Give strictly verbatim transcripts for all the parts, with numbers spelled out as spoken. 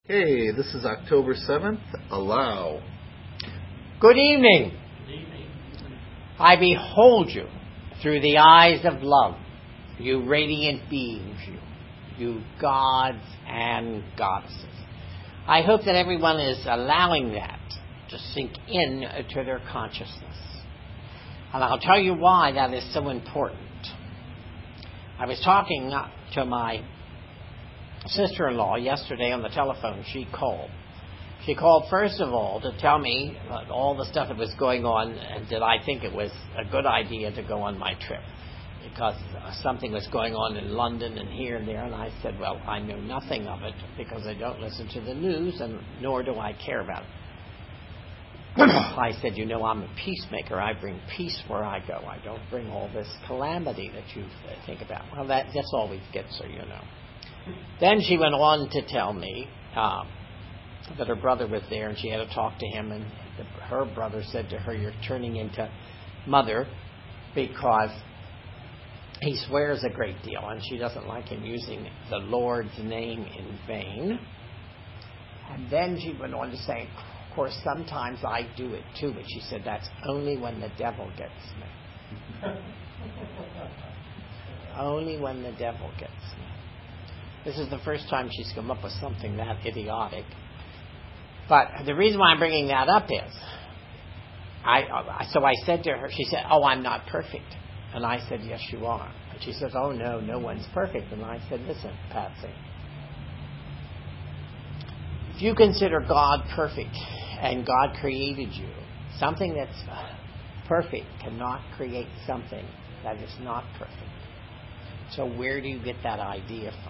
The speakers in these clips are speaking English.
Hey, this is October seventh. Allow. Good evening. Good evening. I behold you through the eyes of love, you radiant beings, you, you gods and goddesses. I hope that everyone is allowing that to sink in to their consciousness. And I'll tell you why that is so important. I was talking to my sister-in-law yesterday on the telephone. She called. She called first of all to tell me uh, all the stuff that was going on and did I think it was a good idea to go on my trip because uh, something was going on in London and here and there. And I said, well, I know nothing of it because I don't listen to the news and nor do I care about it. I said, you know, I'm a peacemaker. I bring peace where I go. I don't bring all this calamity that you think about. Well, that, that's all we get, so you know. Then she went on to tell me um, that her brother was there and she had to talk to him, and the, her brother said to her, you're turning into mother because he swears a great deal and she doesn't like him using the Lord's name in vain. And then she went on to say, of course, sometimes I do it too, but she said that's only when the devil gets me. Only when the devil gets me. This is the first time she's come up with something that idiotic. But the reason why I'm bringing that up is, I so I said to her, she said, oh, I'm not perfect. And I said, yes, you are. And she says, oh, no, no one's perfect. And I said, listen, Patsy, if you consider God perfect and God created you, something that's perfect cannot create something that is not perfect. So where do you get that idea from?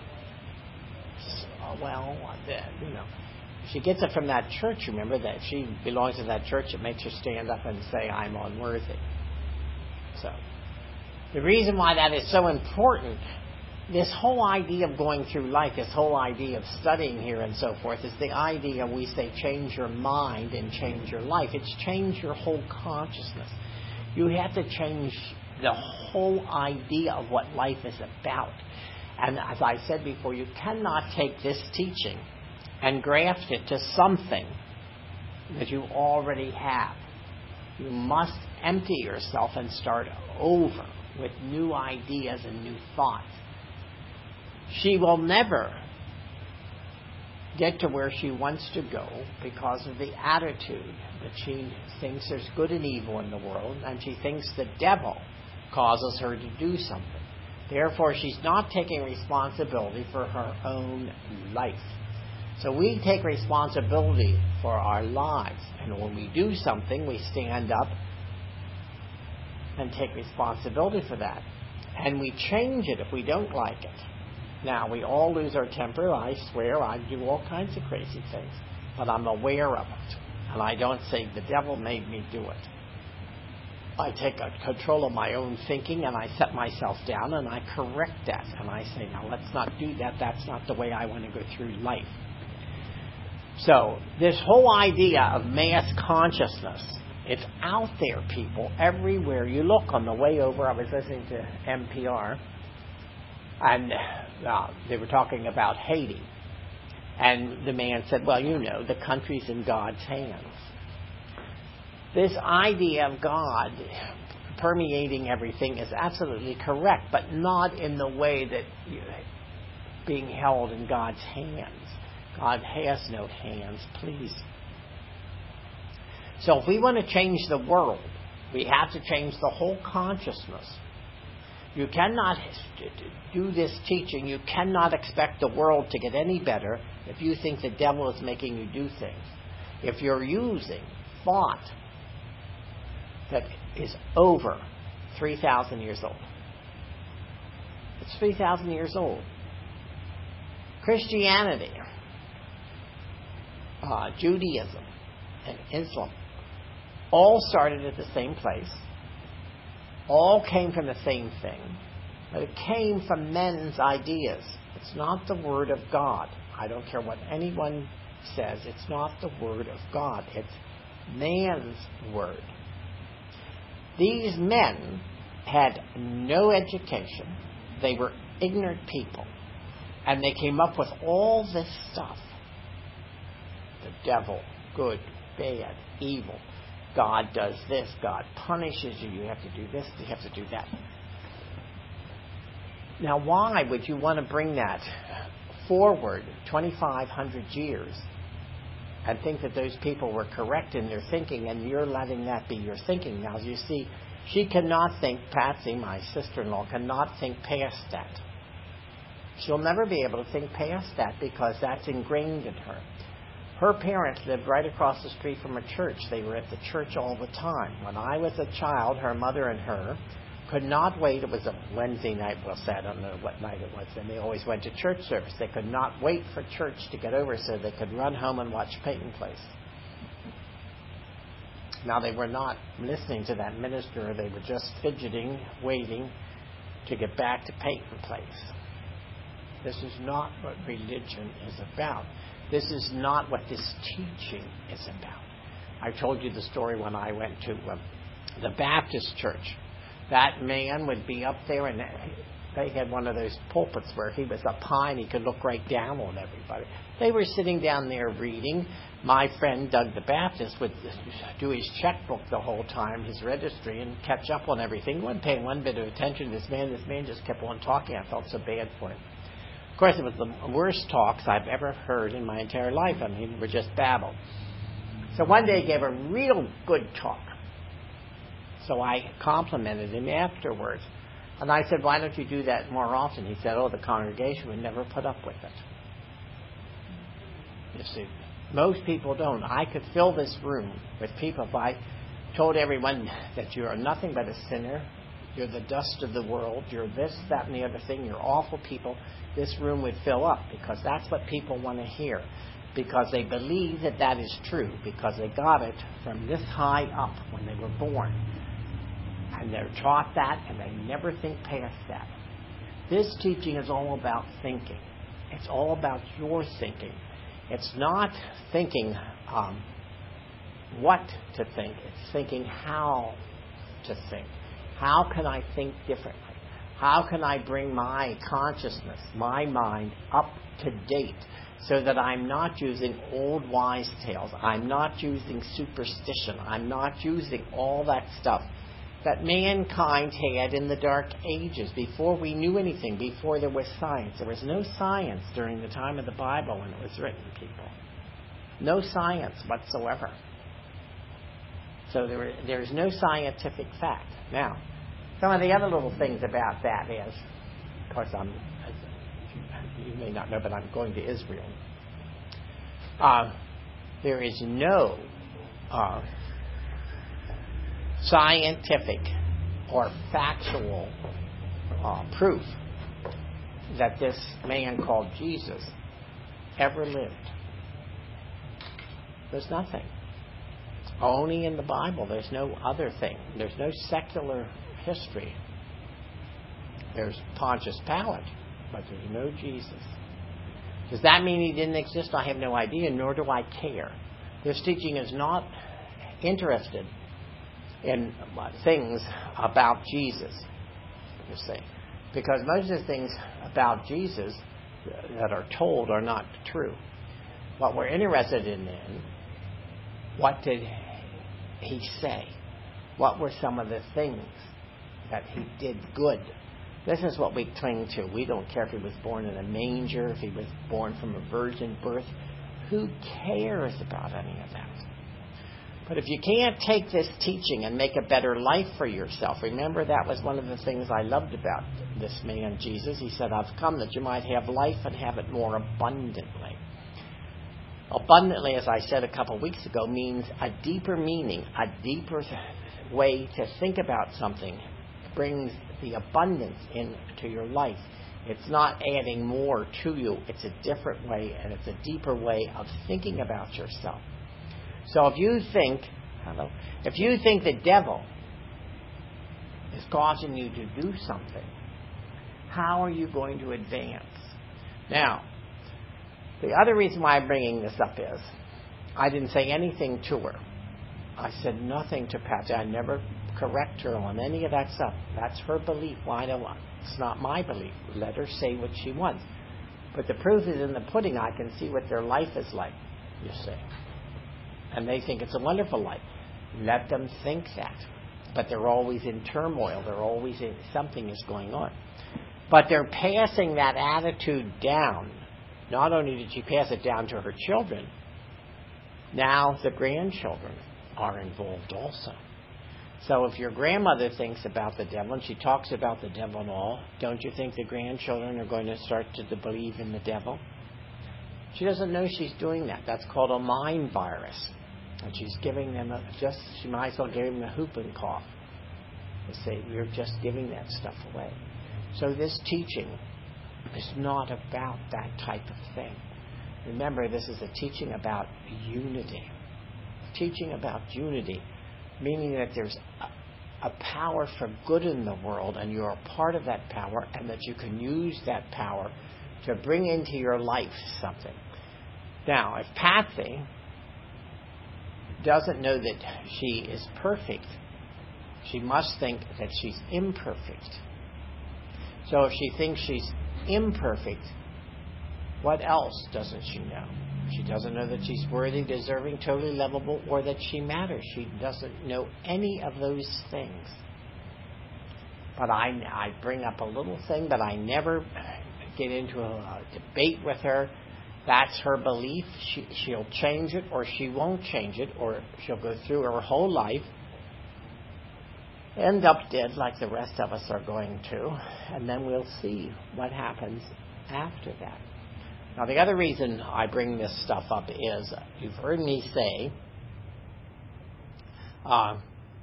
Oh, well, you know, she gets it from that church. Remember that she belongs to that church. It makes her stand up and say, I'm unworthy. So the reason why that is so important, this whole idea of going through life, this whole idea of studying here and so forth, is the idea we say change your mind and change your life. It's change your whole consciousness. You have to change the whole idea of what life is about. And as I said before, you cannot take this teaching and graft it to something that you already have. You must empty yourself and start over with new ideas and new thoughts. She will never get to where she wants to go because of the attitude that she thinks there's good and evil in the world, and she thinks the devil causes her to do something. Therefore, she's not taking responsibility for her own life. So we take responsibility for our lives. And when we do something, we stand up and take responsibility for that. And we change it if we don't like it. Now, we all lose our temper. I swear I do all kinds of crazy things. But I'm aware of it. And I don't say the devil made me do it. I take control of my own thinking and I set myself down and I correct that. And I say, now let's not do that. That's not the way I want to go through life. So this whole idea of mass consciousness, it's out there, people, everywhere you look. On the way over, I was listening to N P R and uh, they were talking about Haiti. And the man said, well, you know, the country's in God's hands. This idea of God permeating everything is absolutely correct, but not in the way that you're being held in God's hands. God has no hands, please. So if we want to change the world, we have to change the whole consciousness. You cannot do this teaching. You cannot expect the world to get any better if you think the devil is making you do things. If you're using thought that is over three thousand years old. It's three thousand years old. Christianity, uh, Judaism, and Islam all started at the same place. All came from the same thing. But it came from men's ideas. It's not the Word of God. I don't care what anyone says. It's not the Word of God. It's man's word. These men had no education. They were ignorant people. And they came up with all this stuff. devil, good, bad, evil. God does this. God punishes you. You have to do this. You have to do that. Now, why would you want to bring that forward twenty-five hundred years and think that those people were correct in their thinking and you're letting that be your thinking? Now, you see, she cannot think, Patsy, my sister-in-law, cannot think past that. She'll never be able to think past that because that's ingrained in her. Her parents lived right across the street from a church. They were at the church all the time. When I was a child, her mother and her could not wait. It was a Wednesday night. Well, I don't know what night it was. And they always went to church service. They could not wait for church to get over so they could run home and watch Peyton Place. Now, they were not listening to that minister. They were just fidgeting, waiting to get back to Peyton Place. This is not what religion is about. This is not what this teaching is about. I told you the story when I went to uh, the Baptist church. That man would be up there, and they had one of those pulpits where he was up high and he could look right down on everybody. They were sitting down there reading. My friend Doug the Baptist would do his checkbook the whole time, his registry, and catch up on everything. He wasn't paying one bit of attention to this man. This man just kept on talking. I felt so bad for him. Of course, it was the worst talks I've ever heard in my entire life. I mean, they were just babble. So one day he gave a real good talk. So I complimented him afterwards. And I said, why don't you do that more often? He said, oh, the congregation would never put up with it. You see, most people don't. I could fill this room with people if I told everyone that you are nothing but a sinner. You're the dust of the world. You're this, that, and the other thing. You're awful people. This room would fill up because that's what people want to hear. Because they believe that that is true. Because they got it from this high up when they were born. And they're taught that, and they never think past that. This teaching is all about thinking. It's all about your thinking. It's not thinking um, what to think. It's thinking how to think. How can I think differently? How can I bring my consciousness, my mind, up to date so that I'm not using old wise tales. I'm not using superstition. I'm not using all that stuff that mankind had in the Dark Ages, before we knew anything, before there was science. There was no science during the time of the Bible when it was written, people. No science whatsoever. So there, there's no scientific fact. Now, some of the other little things about that is, of course, I'm, you may not know, but I'm going to Israel. Uh, there is no uh, scientific or factual uh, proof that this man called Jesus ever lived. There's nothing. Only in the Bible. There's no other thing. There's no secular history. There's Pontius Pilate, but there's no Jesus. Does that mean he didn't exist? I have no idea, nor do I care. This teaching is not interested in things about Jesus, you see. Because most of the things about Jesus that are told are not true. What we're interested in then, what did he say? What were some of the things that he did good? This is what we cling to. We don't care if he was born in a manger, if he was born from a virgin birth. Who cares about any of that? But if you can't take this teaching and make a better life for yourself, remember that was one of the things I loved about this man, Jesus. He said, I've come that you might have life and have it more abundantly. Abundantly, as I said a couple of weeks ago, means a deeper meaning, a deeper way to think about something. It brings the abundance into your life. It's not adding more to you. It's a different way, and it's a deeper way of thinking about yourself. So if you think, hello, if you think the devil is causing you to do something, how are you going to advance? Now, the other reason why I'm bringing this up is I didn't say anything to her. I said nothing to Patsy. I never correct her on any of that stuff. That's her belief. Why do I? It's not my belief. Let her say what she wants. But the proof is in the pudding. I can see what their life is like, you see. and they think it's a wonderful life. Let them think that. But they're always in turmoil. They're always in, something is going on. But they're passing that attitude down. Not only did she pass it down to her children, now the grandchildren are involved also. So if your grandmother thinks about the devil and she talks about the devil and all, don't you think the grandchildren are going to start to believe in the devil? She doesn't know she's doing that. That's called a mind virus. And she's giving them a, just, she might as well give them a whooping cough. They say, you're just giving that stuff away. So this teaching is not about that type of thing. Remember, this is a teaching about unity. Teaching about unity, meaning that there's a, a power for good in the world, and you're a part of that power, and that you can use that power to bring into your life something. Now, if Patsy doesn't know that she is perfect, she must think that she's imperfect. So if she thinks she's imperfect, what else doesn't she know? She doesn't know that she's worthy, deserving, totally lovable, or that she matters. She doesn't know any of those things. But I, I bring up a little thing, but I never get into a, a debate with her. That's her belief. She, she'll change it, or she won't change it, or she'll go through her whole life, end up dead like the rest of us are going to, and then we'll see what happens after that. Now, the other reason I bring this stuff up is, you've heard me say, uh,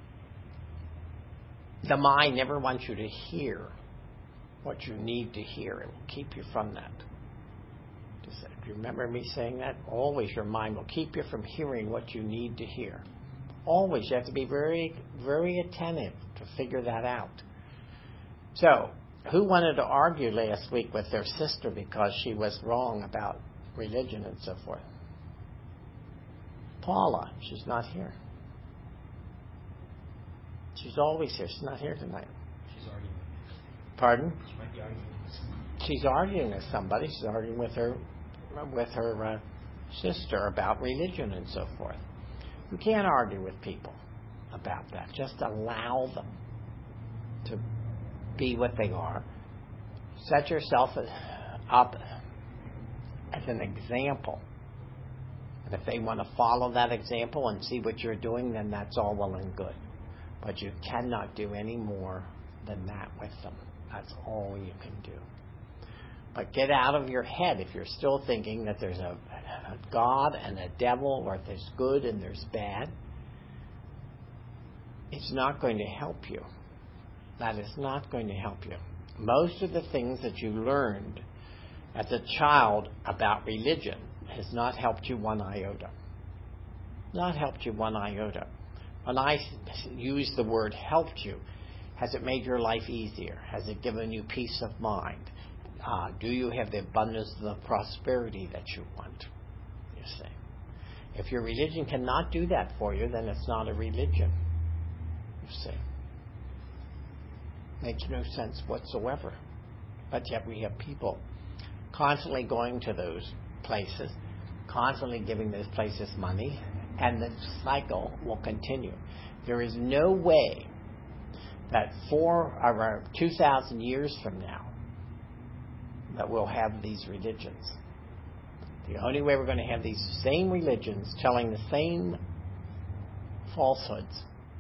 the mind never wants you to hear what you need to hear. It will keep you from that. Do you remember me saying that? Always your mind will keep you from hearing what you need to hear. Always. You have to be very, very attentive to figure that out. So, who wanted to argue last week with their sister because she was wrong about religion and so forth? Paula. She's not here. She's always here. She's not here tonight. She's arguing. Pardon? She might be arguing with somebody. She's arguing with somebody. She's arguing with her, with her uh, sister about religion and so forth. You can't argue with people about that. Just allow them to be what they are. Set yourself up as an example. And if they want to follow that example and see what you're doing, then that's all well and good. But you cannot do any more than that with them. That's all you can do. But get out of your head if you're still thinking that there's a, a God and a devil, or if there's good and there's bad. It's not going to help you. That is not going to help you. Most of the things that you learned as a child about religion has not helped you one iota. Not helped you one iota. When I use the word helped you, has it made your life easier? Has it given you peace of mind? Uh, do you have the abundance of the prosperity that you want? You see. If your religion cannot do that for you, then it's not a religion. You see. Makes no sense whatsoever. But yet we have people constantly going to those places, constantly giving those places money, and the cycle will continue. There is no way that four or two thousand years from now that we'll have these religions. The only way we're going to have these same religions telling the same falsehoods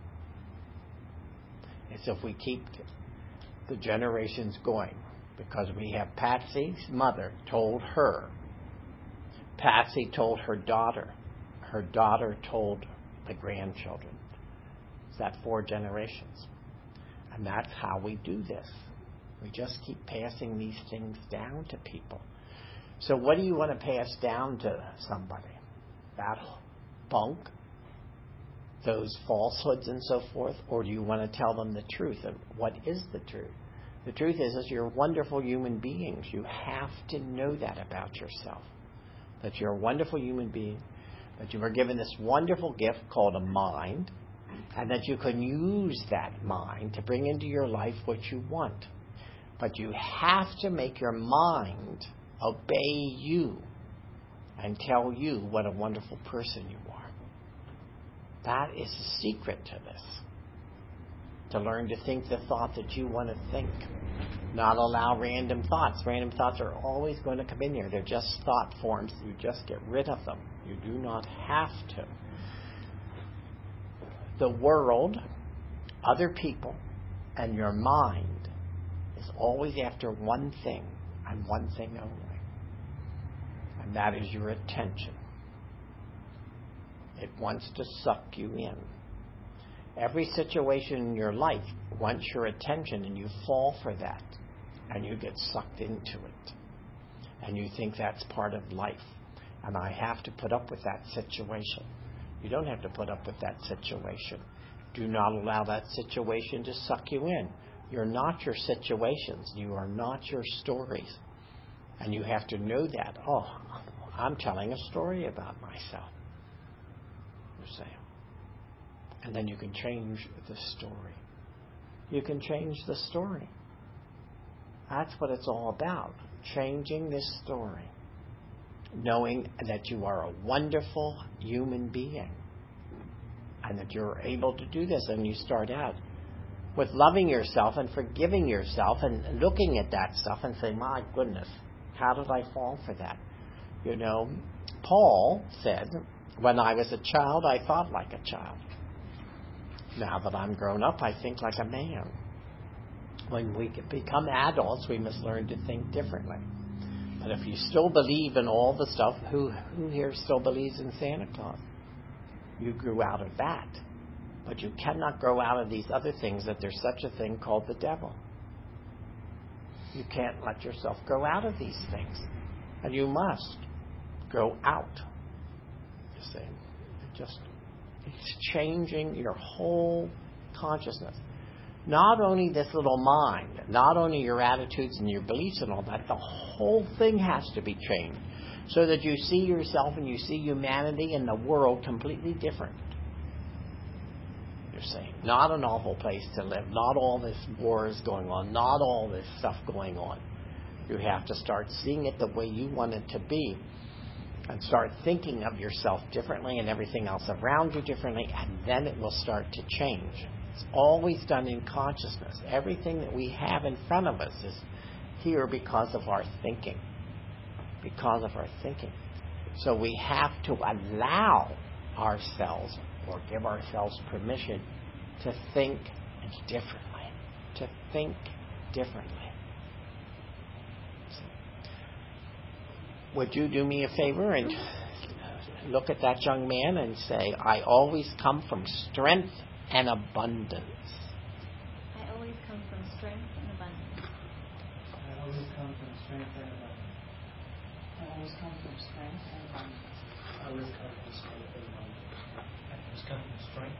is if we keep the generations going. Because we have Patsy's mother told her. Patsy told her daughter. Her daughter told the grandchildren. Is that four generations? And that's how we do this. We just keep passing these things down to people. So what do you want to pass down to somebody? That bunk? Those falsehoods and so forth? Or do you want to tell them the truth? And what is the truth? The truth is, is you're wonderful human beings. You have to know that about yourself. That you're a wonderful human being. That you were given this wonderful gift called a mind. And that you can use that mind to bring into your life what you want. But you have to make your mind obey you and tell you what a wonderful person you are. That is the secret to this. To learn to think the thought that you want to think. Not allow random thoughts. Random thoughts are always going to come in here. They're just thought forms. You just get rid of them. You do not have to. The world, other people, and your mind is always after one thing, and one thing only. And that is your attention. It wants to suck you in. Every situation in your life wants your attention, and you fall for that, and you get sucked into it. And you think that's part of life. And I have to put up with that situation. You don't have to put up with that situation. Do not allow that situation to suck you in. You're not your situations. You are not your stories. And you have to know that. Oh, I'm telling a story about myself. You're saying. And then you can change the story. You can change the story. That's what it's all about. Changing this story. Knowing that you are a wonderful human being. And that you're able to do this. And you start out with loving yourself and forgiving yourself and looking at that stuff and saying, my goodness, how did I fall for that? You know, Paul said, when I was a child, I thought like a child. Now that I'm grown up, I think like a man. When we become adults, we must learn to think differently. But if you still believe in all the stuff, who, who here still believes in Santa Claus? You grew out of that. But you cannot grow out of these other things, that there's such a thing called the devil. You can't let yourself grow out of these things. And you must grow out. You see, it just, it's changing your whole consciousness. Not only this little mind, not only your attitudes and your beliefs and all that, the whole thing has to be changed. So that you see yourself and you see humanity and the world completely different. You're saying, not an awful place to live, not all this war is going on, not all this stuff going on. You have to start seeing it the way you want it to be, and start thinking of yourself differently and everything else around you differently, and then it will start to change. It's always done in consciousness. Everything that we have in front of us is here because of our thinking. Because of our thinking. So we have to allow ourselves, or give ourselves permission, to think differently. To think differently. Would you do me a favor and look at that young man and say, I always come from strength and abundance. I always come from strength and abundance. I always come from strength and abundance. I always come from strength and abundance. I always come from strength and abundance. I always come from strength.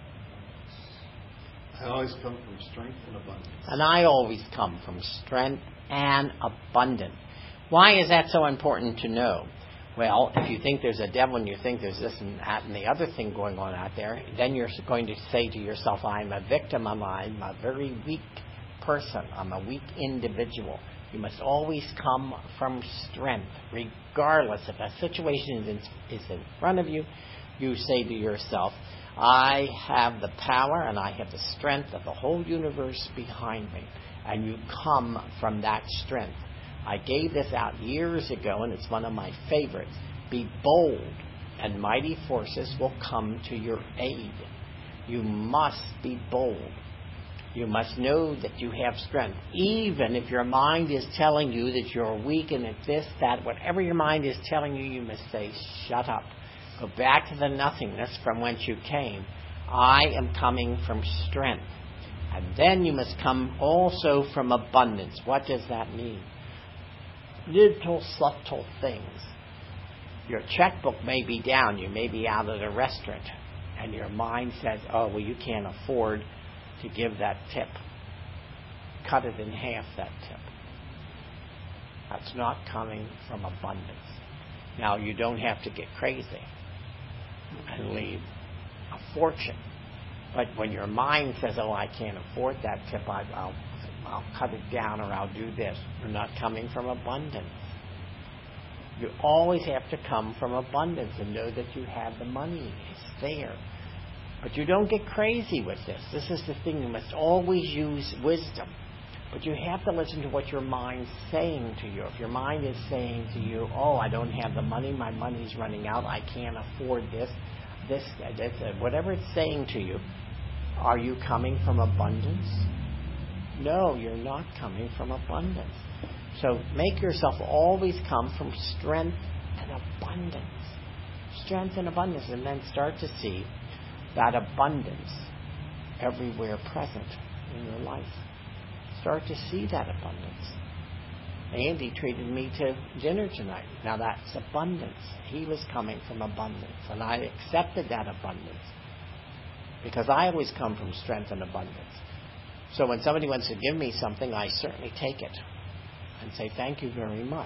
I always come from strength and abundance. And I always come from strength and abundance. Why is that so important to know? Well, if you think there's a devil and you think there's this and that and the other thing going on out there, then you're going to say to yourself, I'm a victim, I'm a very weak person, I'm a weak individual. You must always come from strength, regardless if a situation is in, is in front of you. You say to yourself, I have the power and I have the strength of the whole universe behind me. And you come from that strength. I gave this out years ago, and it's one of my favorites. Be bold, and mighty forces will come to your aid. You must be bold. You must know that you have strength. Even if your mind is telling you that you're weak and that this, that, whatever your mind is telling you, you must say, shut up. Go back to the nothingness from whence you came. I am coming from strength. And then you must come also from abundance. What does that mean? Little subtle things. Your checkbook may be down. You may be out at a restaurant. And your mind says, oh, well, you can't afford to give that tip. Cut it in half, that tip. That's not coming from abundance. Now, you don't have to get crazy and leave a fortune. But when your mind says, oh, I can't afford that tip, I, I'll, I'll cut it down or I'll do this. You're not coming from abundance. You always have to come from abundance and know that you have the money. It's there. But you don't get crazy with this. This is the thing. You must always use wisdom. But you have to listen to what your mind's saying to you. If your mind is saying to you, oh, I don't have the money, my money's running out, I can't afford this, this, this, whatever it's saying to you, are you coming from abundance? No, you're not coming from abundance. So make yourself always come from strength and abundance. Strength and abundance. And then start to see that abundance everywhere present in your life. Start to see that abundance. Andy treated me to dinner tonight. Now that's abundance. He was coming from abundance. And I accepted that abundance. Because I always come from strength and abundance. So when somebody wants to give me something, I certainly take it. And say, thank you very much.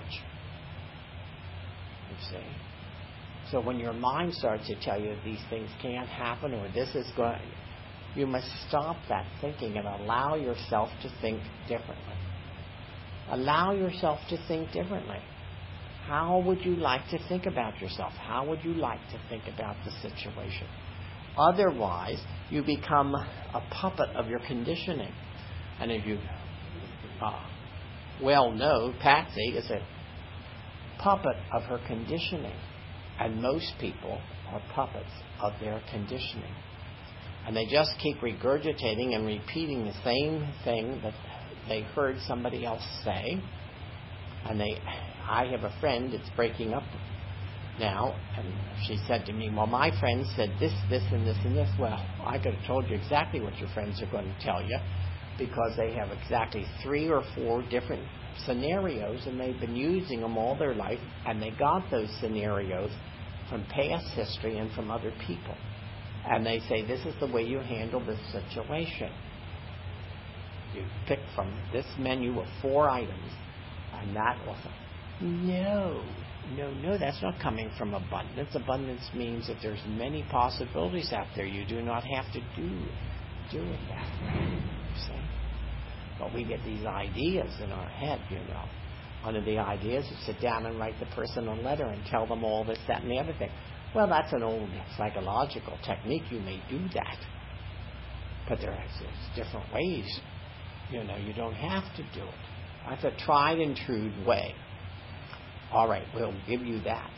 You see? So when your mind starts to tell you these things can't happen or this is going, you must stop that thinking and allow yourself to think differently. Allow yourself to think differently. How would you like to think about yourself? How would you like to think about the situation? Otherwise, you become a puppet of your conditioning. And if you uh, well know, Patsy is a puppet of her conditioning. And most people are puppets of their conditioning. And they just keep regurgitating and repeating the same thing that they heard somebody else say. And they, I have a friend that's breaking up now, and she said to me, well, my friend said this, this, and this, and this. Well, I could have told you exactly what your friends are going to tell you, because they have exactly three or four different scenarios, and they've been using them all their life, and they got those scenarios from past history and from other people. And they say, this is the way you handle this situation. You pick from this menu of four items, and that will... No, no, no, that's not coming from abundance. Abundance means that there's many possibilities out there. You do not have to do, do it that way. See? But we get these ideas in our head, you know. One of the ideas is sit down and write the person a letter and tell them all this, that, and the other thing. Well, that's an old psychological technique. You may do that. But there are different ways. You know, you don't have to do it. That's a tried and true way. All right, we'll give you that.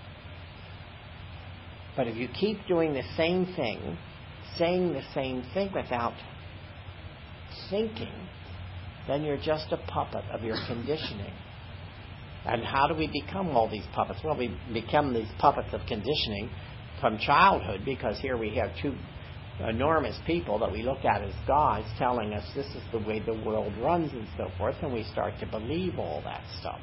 But if you keep doing the same thing, saying the same thing without thinking, then you're just a puppet of your conditioning. And how do we become all these puppets? Well, we become these puppets of conditioning from childhood, because here we have two enormous people that we look at as gods telling us this is the way the world runs and so forth, and we start to believe all that stuff.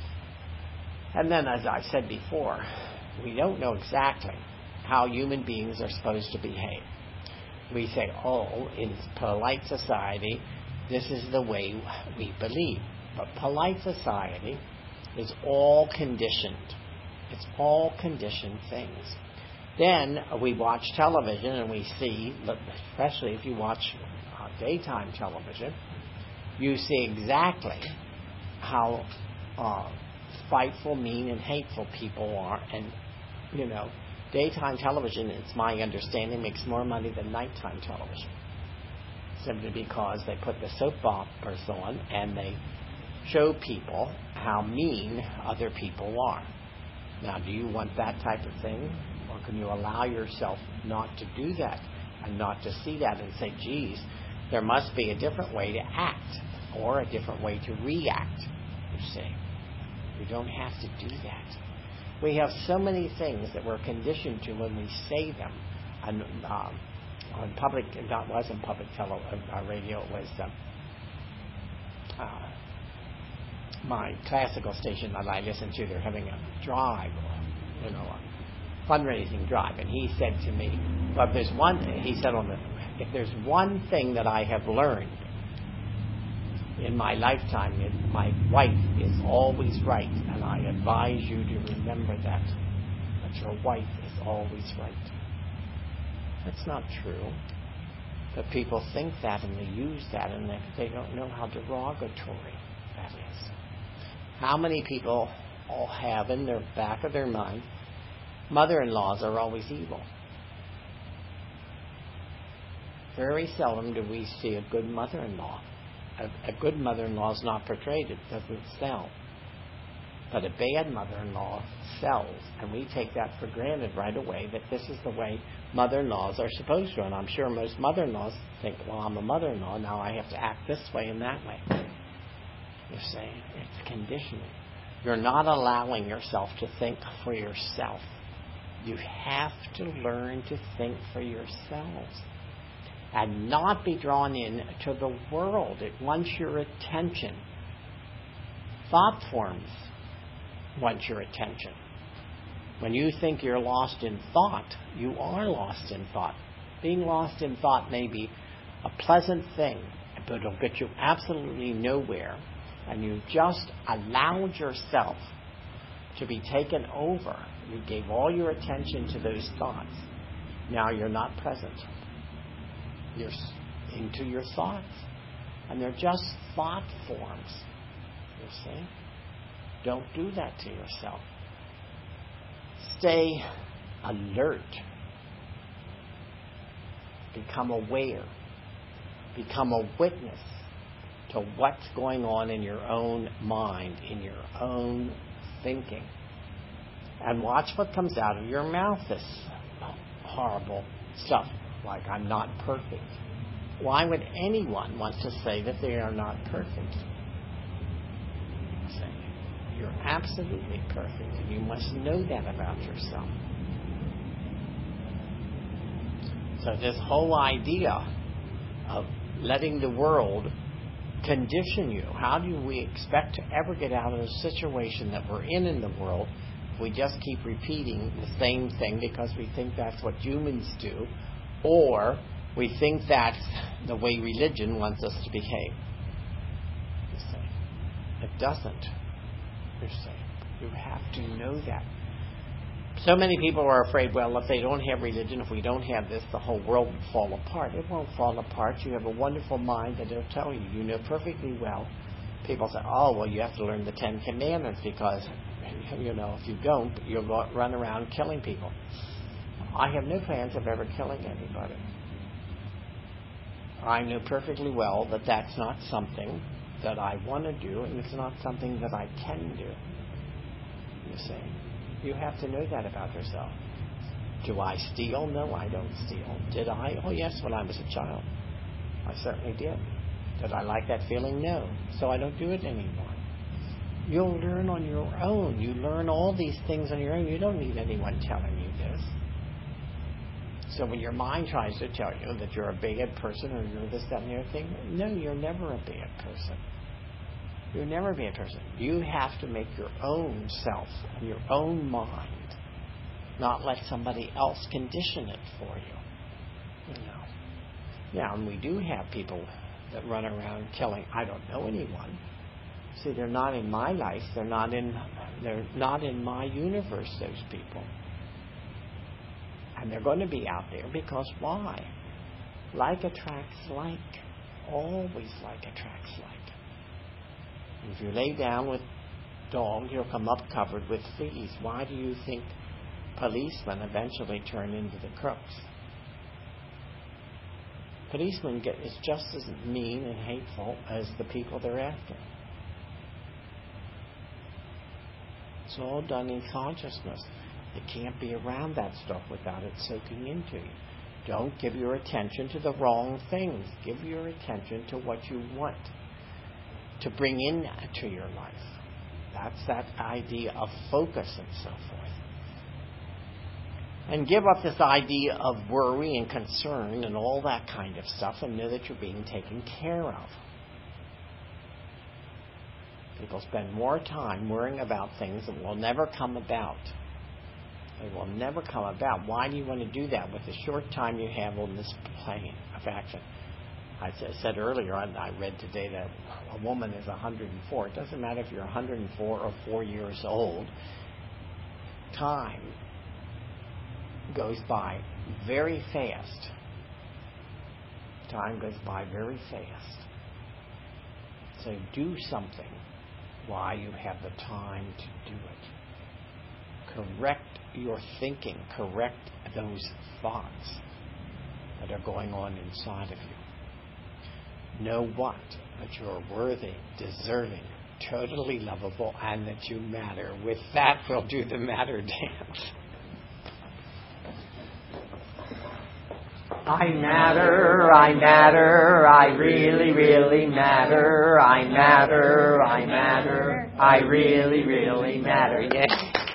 And then, as I said before, we don't know exactly how human beings are supposed to behave. We say, oh, in polite society, this is the way we believe. But polite society is all conditioned. It's all conditioned things. Then we watch television and we see, especially if you watch uh, daytime television, you see exactly how uh, spiteful, mean, and hateful people are. And, you know, daytime television, it's my understanding, makes more money than nighttime television. Simply because they put the soap operas on and they show people how mean other people are. Now, do you want that type of thing? Or can you allow yourself not to do that and not to see that and say, geez, there must be a different way to act or a different way to react, you see. We don't have to do that. We have so many things that we're conditioned to when we say them. And, um, on public, that wasn't public tele, uh, radio, it was uh, uh, my classical station that I listen to. They're having a drive, or, you know, a fundraising drive. And he said to me, well, if there's one, he said on the, if there's one thing that I have learned in my lifetime, is my wife is always right, and I advise you to remember that, that your wife is always right. That's not true. But people think that and they use that, and they, they don't know how derogatory that is. How many people all have in their back of their mind, mother-in-laws are always evil. Very seldom do we see a good mother-in-law. A, a good mother-in-law is not portrayed. It doesn't sell. But a bad mother-in-law sells. And we take that for granted right away, that this is the way mother-in-laws are supposed to. And I'm sure most mother-in-laws think, well, I'm a mother-in-law, now I have to act this way and that way. You're saying it's conditioning. You're not allowing yourself to think for yourself. You have to learn to think for yourselves and not be drawn in to the world. It wants your attention. Thought forms want your attention. When you think you're lost in thought, you are lost in thought. Being lost in thought may be a pleasant thing, but it'll get you absolutely nowhere. And you just allowed yourself to be taken over. You gave all your attention to those thoughts. Now you're not present. You're into your thoughts. And they're just thought forms. You see? Don't do that to yourself. Stay alert. Become aware. Become a witness to what's going on in your own mind, in your own thinking. And watch what comes out of your mouth, this horrible stuff, like I'm not perfect. Why would anyone want to say that they are not perfect? You're absolutely perfect, and you must know that about yourself. So this whole idea of letting the world condition you, how do we expect to ever get out of the situation that we're in in the world if we just keep repeating the same thing because we think that's what humans do, or we think that's the way religion wants us to behave? You see, it doesn't. You see, you have to know that. So many people are afraid, well, if they don't have religion, if we don't have this, the whole world would fall apart. It won't fall apart. You have a wonderful mind that will tell you. You know perfectly well. People say, oh, well, you have to learn the Ten Commandments because, you know, if you don't, you'll go, run around killing people. I have no plans of ever killing anybody. I know perfectly well that that's not something that I want to do, and it's not something that I can do. You see. You have to know that about yourself. Do I steal? No, I don't steal. Did I? Oh, yes, when I was a child. I certainly did. Did I like that feeling? No. So I don't do it anymore. You'll learn on your own. You learn all these things on your own. You don't need anyone telling you this. So when your mind tries to tell you that you're a bad person or you're this, that, and the other thing, no, you're never a bad person. You'll never be a person. You have to make your own self and your own mind, not let somebody else condition it for you. You know. Yeah, and we do have people that run around killing. I don't know anyone. See, they're not in my life. They're not in. They're not in my universe. Those people, and they're going to be out there because why? Like attracts like. Always like attracts like. If you lay down with dog, you'll come up covered with fleas. Why do you think policemen eventually turn into the crooks? Policemen get is just as mean and hateful as the people they're after. It's all done in consciousness. You can't be around that stuff without it soaking into you. Don't give your attention to the wrong things. Give your attention to what you want to bring into your life. That's that idea of focus and so forth. And give up this idea of worry and concern and all that kind of stuff and know that you're being taken care of. People spend more time worrying about things that will never come about. They will never come about. Why do you want to do that with the short time you have on this plane of action? I said earlier, I read today that a woman is one hundred four. It doesn't matter if you're one hundred four or four years old. Time goes by very fast. Time goes by very fast. So do something while you have the time to do it. Correct your thinking. Correct those thoughts. that are going on inside of you. Know what? That you're worthy, deserving, totally lovable, and that you matter. With that, we'll do the matter dance. I matter, I matter, I really, really matter. I matter, I matter, I really, really matter. Yes.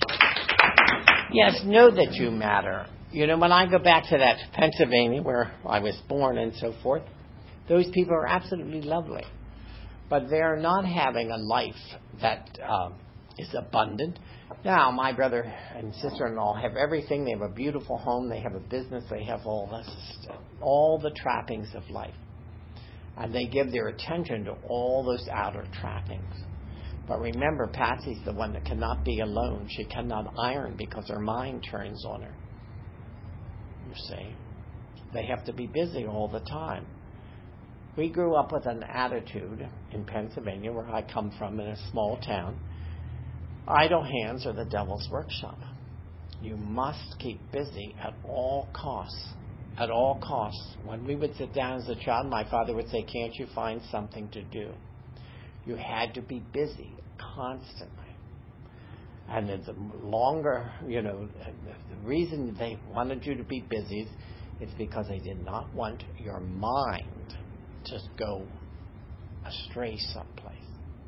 Yes, know that you matter. You know, when I go back to that Pennsylvania where I was born and so forth, those people are absolutely lovely. But they're not having a life that um, is abundant. Now, my brother and sister-in-law have everything. They have a beautiful home. They have a business. They have all this, all the trappings of life. And they give their attention to all those outer trappings. But remember, Patsy's the one that cannot be alone. She cannot iron because her mind turns on her. You see? They have to be busy all the time. We grew up with an attitude in Pennsylvania, where I come from, in a small town. Idle hands are the devil's workshop. You must keep busy at all costs. At all costs. When we would sit down as a child, my father would say, "Can't you find something to do?" You had to be busy constantly. And the longer, you know, the reason they wanted you to be busy is because they did not want your mind to go astray someplace.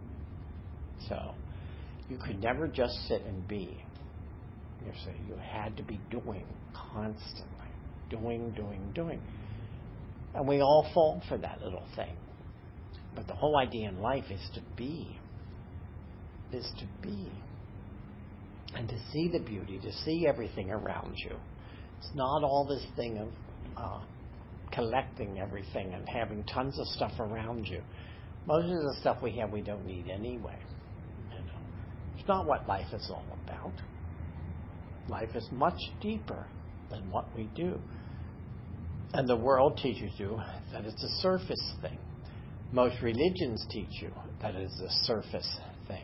So you could never just sit and be. You see, you had to be doing constantly. Doing, doing, doing. And we all fall for that little thing. But the whole idea in life is to be. Is to be. And to see the beauty, to see everything around you. It's not all this thing of uh, collecting everything and having tons of stuff around you. Most of the stuff we have we don't need anyway. You know, it's not what life is all about. Life is much deeper than what we do. And the world teaches you that it's a surface thing. Most religions teach you that it is a surface thing.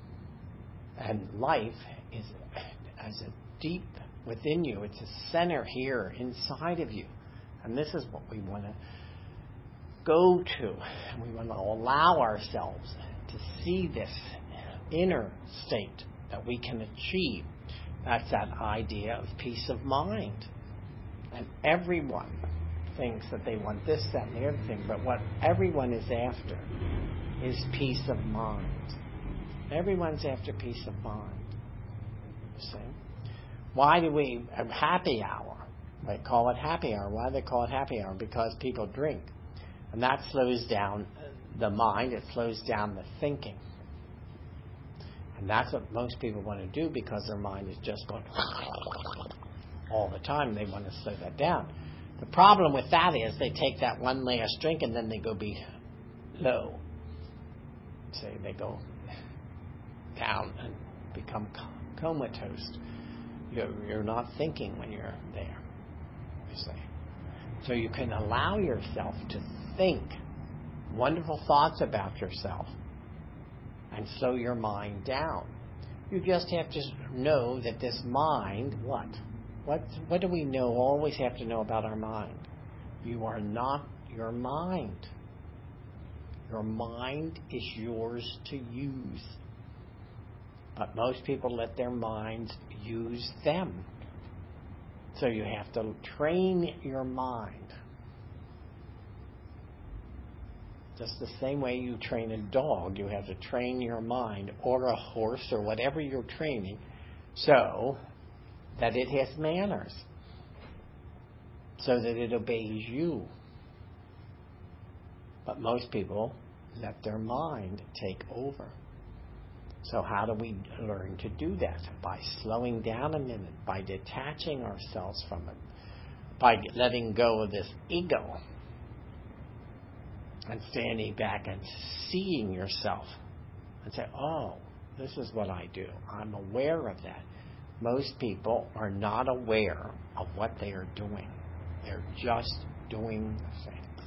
And life is as a deep within you. It's a center here inside of you. And this is what we want to go to. We want to allow ourselves to see this inner state that we can achieve. That's that idea of peace of mind. And everyone thinks that they want this, that, and the other thing. But what everyone is after is peace of mind. Everyone's after peace of mind. You see? Why do we have happy hour? They call it happy hour. Why do they call it happy hour? Because people drink. And that slows down the mind. It slows down the thinking. And that's what most people want to do because their mind is just going all the time. They want to slow that down. The problem with that is they take that one last drink and then they go below. Say they go down and become comatose. You're, you're not thinking when you're there. You see. So you can allow yourself to think wonderful thoughts about yourself and slow your mind down. You just have to know that this mind, what? What what do we know, always have to know about our mind? You are not your mind. Your mind is yours to use. But most people let their minds use them. So you have to train your mind. Just the same way you train a dog, you have to train your mind, or a horse, or whatever you're training, so that it has manners, so that it obeys you. But most people let their mind take over. So how do we learn to do that? By slowing down a minute, by detaching ourselves from it, by letting go of this ego, and standing back and seeing yourself and say, oh, this is what I do. I'm aware of that. Most people are not aware of what they are doing. They're just doing things.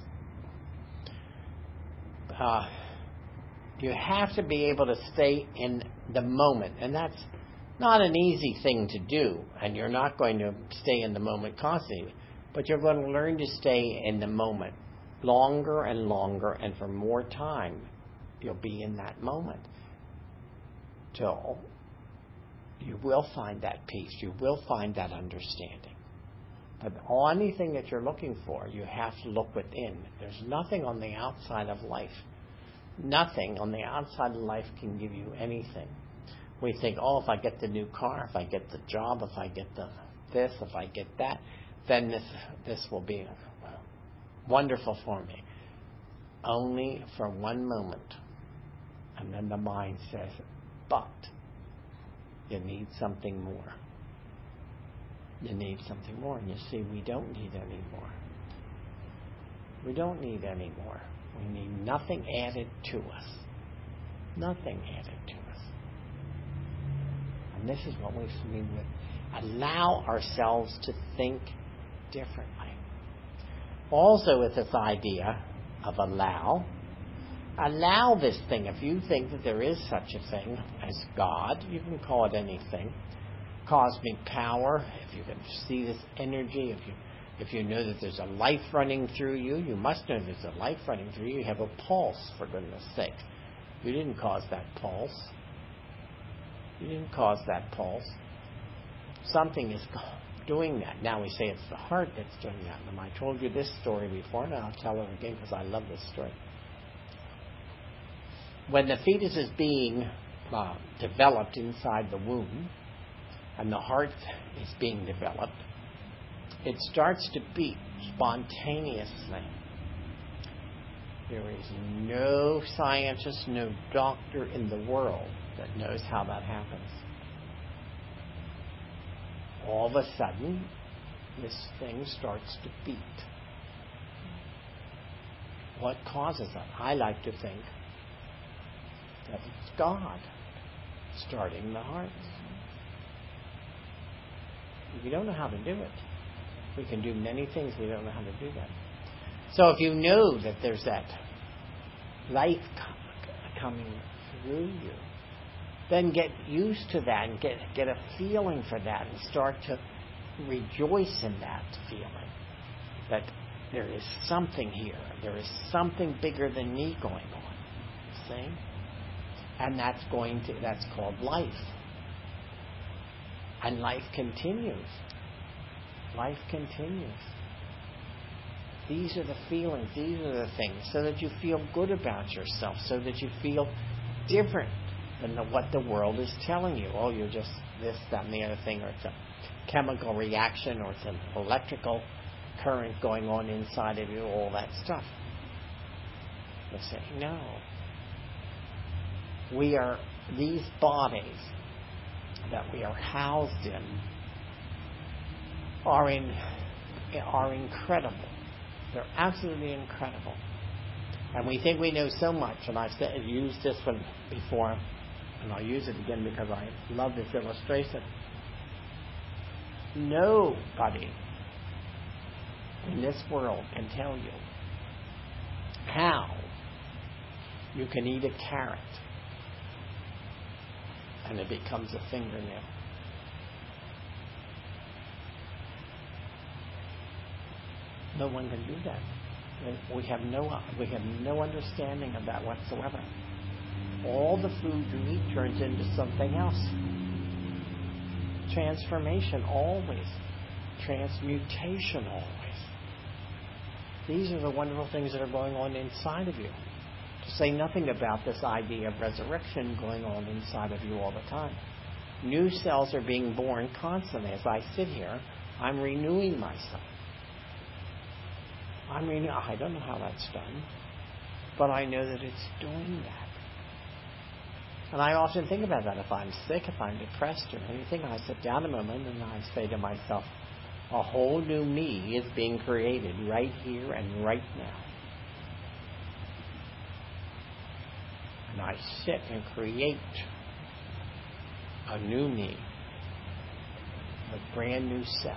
Uh, you have to be able to stay in the moment. And that's not an easy thing to do. And you're not going to stay in the moment constantly. But you're going to learn to stay in the moment longer and longer, and for more time you'll be in that moment till you will find that peace, you will find that understanding. But anything that you're looking for, you have to look within. There's nothing on the outside of life. Nothing on the outside of life can give you anything. We think, oh, if I get the new car, if I get the job, if I get the this, if I get that, then this this will be wonderful for me. Only for one moment. And then the mind says, but you need something more. You need something more. And you see, we don't need any more. We don't need any more. We need nothing added to us. Nothing added to us. And this is what we mean with allow ourselves to think differently. Also with this idea of allow, allow this thing. If you think that there is such a thing as God, you can call it anything. Cosmic power, if you can see this energy, if you if you know that there's a life running through you, you must know there's a life running through you. You have a pulse, for goodness sake. You didn't cause that pulse. You didn't cause that pulse. Something is doing that. Now we say it's the heart that's doing that. And I told you this story before, and I'll tell it again because I love this story. When the fetus is being uh, developed inside the womb, and the heart is being developed, it starts to beat spontaneously. There is no scientist, no doctor in the world that knows how that happens. All of a sudden, this thing starts to beat. What causes that? I like to think that it's God starting the heart. We don't know how to do it. We can do many things, we don't know how to do that. So if you know that there's that life coming through you, then get used to that and get, get a feeling for that and start to rejoice in that feeling. That there is something here. There is something bigger than me going on. See? And that's going to that's called life. And life continues. Life continues. These are the feelings, these are the things, so that you feel good about yourself, so that you feel different than the, what the world is telling you. Oh, you're just this, that, and the other thing, or it's a chemical reaction, or it's an electrical current going on inside of you, all that stuff. They say, no. We are, these bodies that we are housed in are in are incredible. They're absolutely incredible. And we think we know so much, and I've said, used this one before, and I'll use it again because I love this illustration. Nobody in this world can tell you how you can eat a carrot and it becomes a fingernail. No one can do that. We have no we have no understanding of that whatsoever. All the food you eat turns into something else. Transformation always. Transmutation always. These are the wonderful things that are going on inside of you. To say nothing about this idea of resurrection going on inside of you all the time. New cells are being born constantly. As I sit here, I'm renewing myself. I mean, I don't know how that's done, but I know that it's doing that. And I often think about that. If I'm sick, if I'm depressed or anything, I sit down a moment and I say to myself, a whole new me is being created right here and right now. And I sit and create a new me with brand new cells.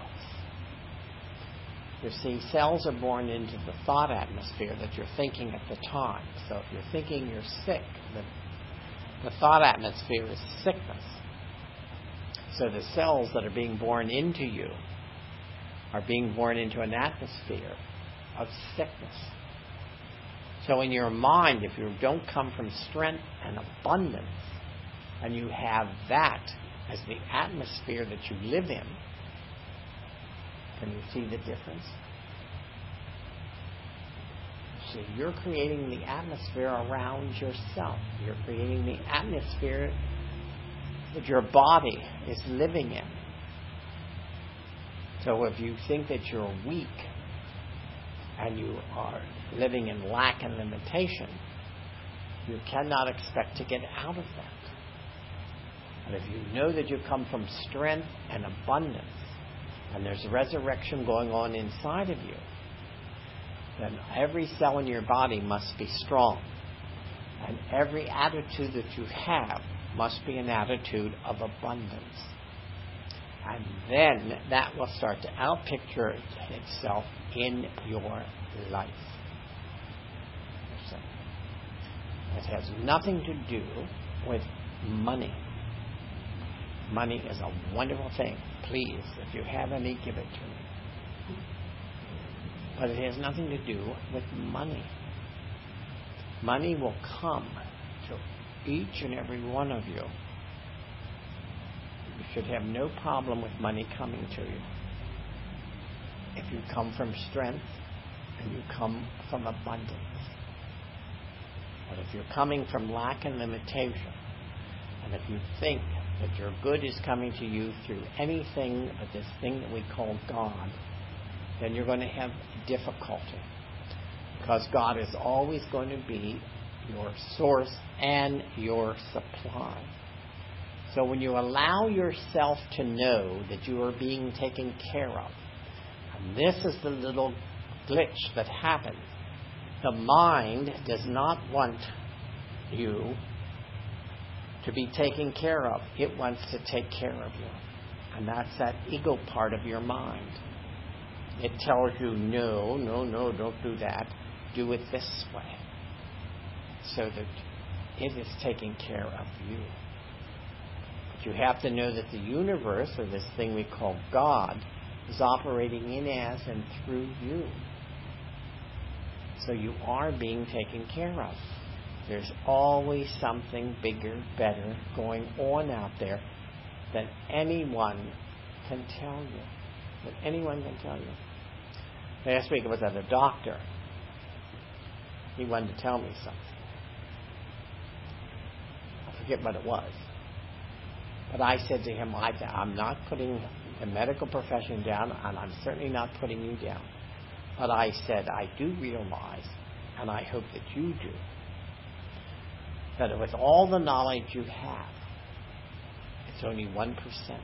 You see, cells are born into the thought atmosphere that you're thinking at the time. So if you're thinking you're sick, the, the thought atmosphere is sickness. So the cells that are being born into you are being born into an atmosphere of sickness. So in your mind, if you don't come from strength and abundance, and you have that as the atmosphere that you live in, can you see the difference? See, you're creating the atmosphere around yourself. You're creating the atmosphere that your body is living in. So if you think that you're weak and you are living in lack and limitation, you cannot expect to get out of that. But if you know that you come from strength and abundance, and there's resurrection going on inside of you, then every cell in your body must be strong. And every attitude that you have must be an attitude of abundance. And then that will start to outpicture itself in your life. It has nothing to do with money. Money is a wonderful thing. Please, if you have any, give it to me. But it has nothing to do with money. Money will come to each and every one of you. You should have no problem with money coming to you. If you come from strength and you come from abundance. But if you're coming from lack and limitation, and if you think that your good is coming to you through anything but this thing that we call God, then you're going to have difficulty. Because God is always going to be your source and your supply. So when you allow yourself to know that you are being taken care of, and this is the little glitch that happens, the mind does not want you to be taken care of. It wants to take care of you. And that's that ego part of your mind. It tells you, no, no, no, don't do that. Do it this way. So that it is taking care of you. But you have to know that the universe, or this thing we call God, is operating in, as, and through you. So you are being taken care of. There's always something bigger, better going on out there than anyone can tell you. That anyone can tell you. Last week I was at a doctor. He wanted to tell me something. I forget what it was. But I said to him, I, I'm not putting the medical profession down, and I'm certainly not putting you down. But I said, I do realize, and I hope that you do, that with all the knowledge you have, it's only one percent.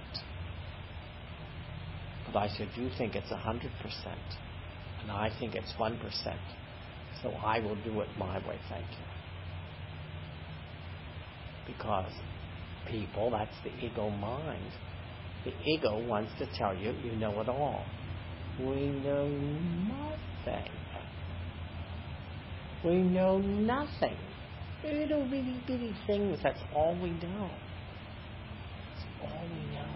But I said, you think it's one hundred percent. And I think it's one percent. So I will do it my way, thank you. Because people, that's the ego mind. The ego wants to tell you, you know it all. We know nothing. We know nothing. Little bitty bitty things, that's all we know. That's all we know.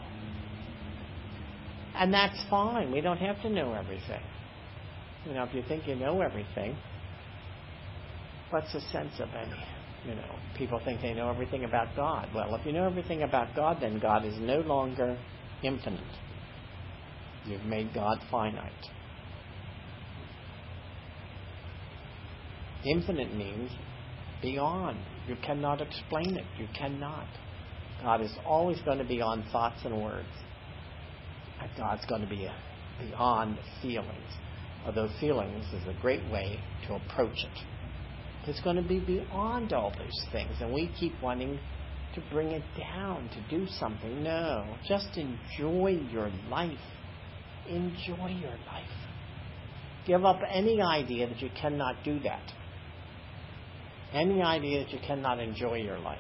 And that's fine. We don't have to know everything. You know, if you think you know everything, what's the sense of any? You know, people think they know everything about God. Well, if you know everything about God, then God is no longer infinite. You've made God finite. Infinite means beyond. You cannot explain it. You cannot. God is always going to be beyond thoughts and words. And God's going to be beyond feelings. Although feelings is a great way to approach it. It's going to be beyond all those things. And we keep wanting to bring it down, to do something. No. Just enjoy your life. Enjoy your life. Give up any idea that you cannot do that. Any idea that you cannot enjoy your life.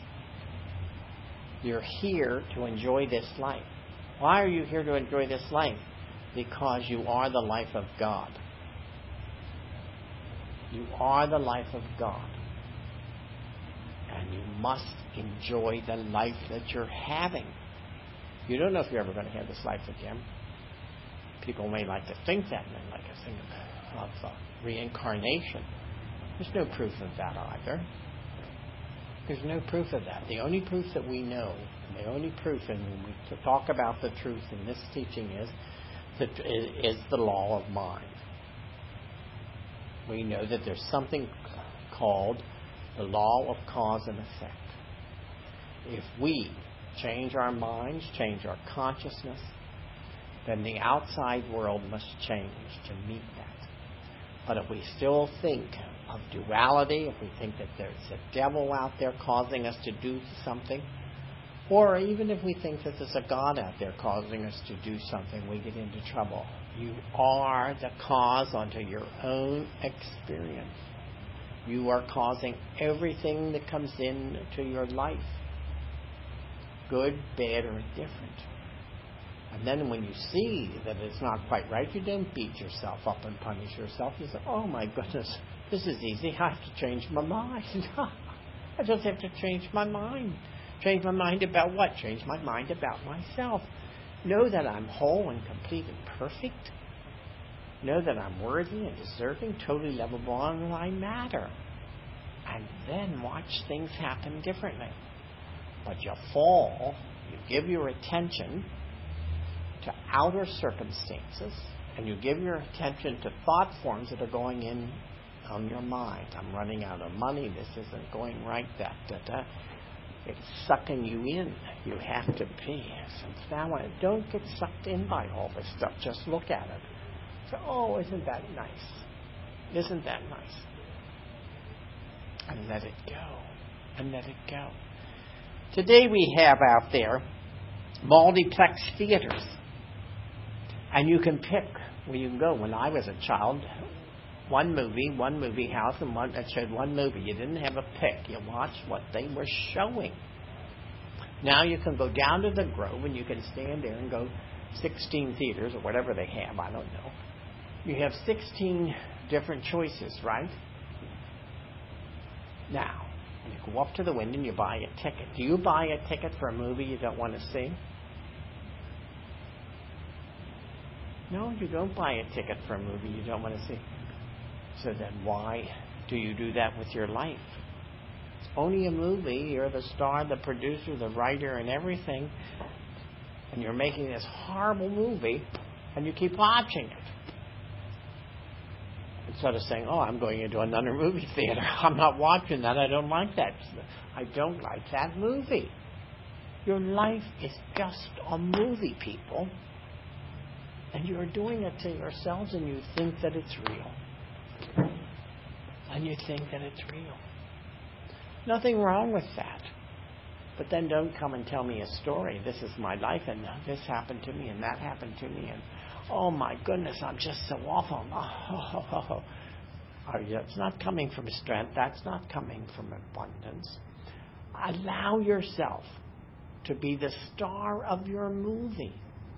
You're here to enjoy this life. Why are you here to enjoy this life? Because you are the life of God. You are the life of God. And you must enjoy the life that you're having. You don't know if you're ever going to have this life again. People may like to think that, and they like to think of, of uh, reincarnation. There's no proof of that either. There's no proof of that. The only proof that we know, and the only proof, and when we talk about the truth in this teaching, is that is the law of mind. We know that there's something called the law of cause and effect. If we change our minds, change our consciousness, then the outside world must change to meet that. But if we still think of duality, if we think that there's a devil out there causing us to do something, or even if we think that there's a God out there causing us to do something, we get into trouble. You are the cause unto your own experience. You are causing everything that comes into your life, good, bad, or indifferent. And then when you see that it's not quite right, you don't beat yourself up and punish yourself. You say, oh my goodness, this is easy. I have to change my mind. I just have to change my mind. Change my mind about what? Change my mind about myself. Know that I'm whole and complete and perfect. Know that I'm worthy and deserving, totally lovable, and I matter. And then watch things happen differently. But you fall, you give your attention to outer circumstances, and you give your attention to thought forms that are going in on your mind. I'm running out of money. This isn't going right. That, that, that. It's sucking you in. You have to pee. Since now on, don't get sucked in by all this stuff. Just look at it. So, oh, isn't that nice? Isn't that nice? And let it go. And let it go. Today we have out there multiplex theaters. And you can pick where you can go. When I was a child, one movie, one movie house, and one that showed one movie. You didn't have a pick. You watched what they were showing. Now you can go down to the Grove and you can stand there and go sixteen theaters or whatever they have. I don't know. You have sixteen different choices, right? Now, you go up to the window and you buy a ticket. Do you buy a ticket for a movie you don't want to see? No, you don't buy a ticket for a movie you don't want to see. So then why do you do that with your life? It's only a movie. You're the star, the producer, the writer, and everything. And you're making this horrible movie, and you keep watching it. Instead of saying, oh, I'm going into another movie theater. I'm not watching that. I don't like that. I don't like that movie. Your life is just a movie, people. And you're doing it to yourselves, and you think that it's real. And you think that it's real. Nothing wrong with that. But then don't come and tell me a story. This is my life, and this happened to me, and that happened to me, and oh my goodness, I'm just so awful. Oh, oh, oh, oh. Oh, yeah, it's not coming from strength. That's not coming from abundance. Allow yourself to be the star of your movie.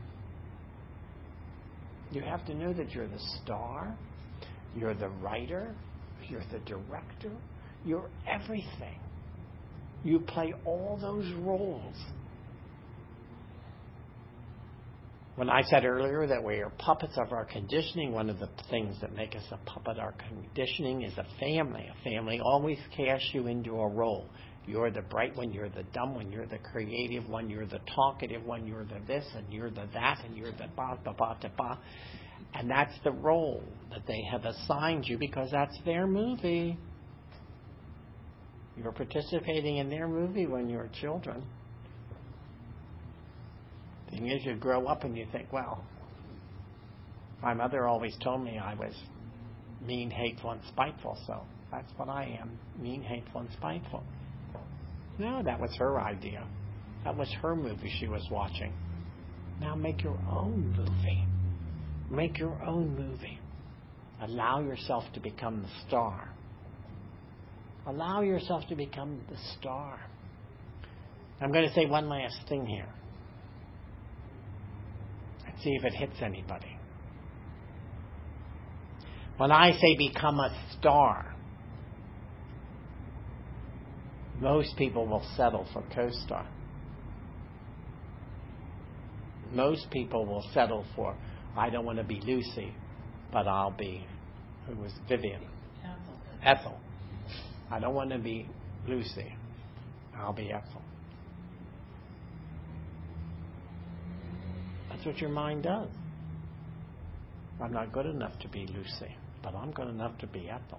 You have to know that you're the star, you're the writer, you're the director, you're everything. You play all those roles. When I said earlier that we are puppets of our conditioning, one of the things that make us a puppet of our conditioning is a family. A family always casts you into a role. You're the bright one, you're the dumb one, you're the creative one, you're the talkative one, you're the this, and you're the that, and you're the ba, ba, ba, da, ba. And that's the role that they have assigned you because that's their movie. You're participating in their movie when you're children. The thing is, you grow up and you think, well, my mother always told me I was mean, hateful, and spiteful, so that's what I am, mean, hateful, and spiteful. No, that was her idea. That was her movie she was watching. Now make your own movie. Make your own movie. Allow yourself to become the star. Allow yourself to become the star. I'm going to say one last thing here. Let's see if it hits anybody. When I say become a star, most people will settle for co-star. Most people will settle for I don't want to be Lucy, but I'll be, who was Vivian? Ethel. Ethel. I don't want to be Lucy. I'll be Ethel. That's what your mind does. I'm not good enough to be Lucy, but I'm good enough to be Ethel.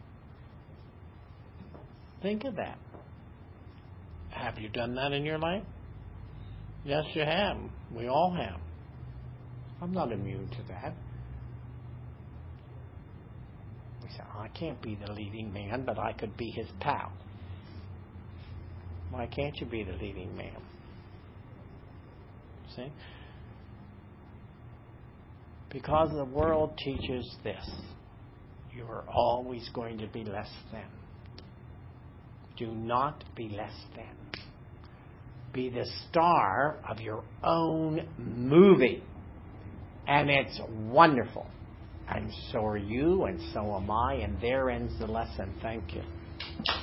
Think of that. Have you done that in your life? Yes, you have. We all have. I'm not immune to that. We say, I can't be the leading man, but I could be his pal. Why can't you be the leading man? See? Because the world teaches this. You are always going to be less than. Do not be less than. Be the star of your own movie. And it's wonderful. And so are you, and so am I, and there ends the lesson. Thank you.